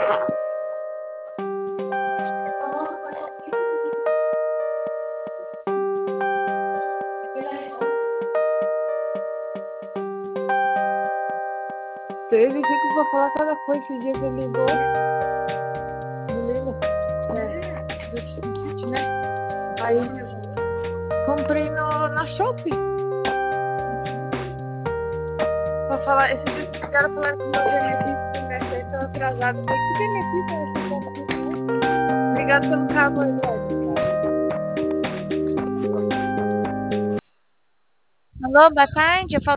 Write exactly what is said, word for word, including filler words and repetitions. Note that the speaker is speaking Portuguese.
Teve aqui que eu vou falar cada coisa esse dia que ele ligou. Menino, é, do kit, né? Aí comprei no, na Shopee. Pra falar, esses dias que ligaram falaram que o meu benefício do mês aí estão atrasados. Eu falei, que benefício é esse benefício, né? Obrigado pelo cabo aí, Eduardo. Alô, boa tarde. Eu falo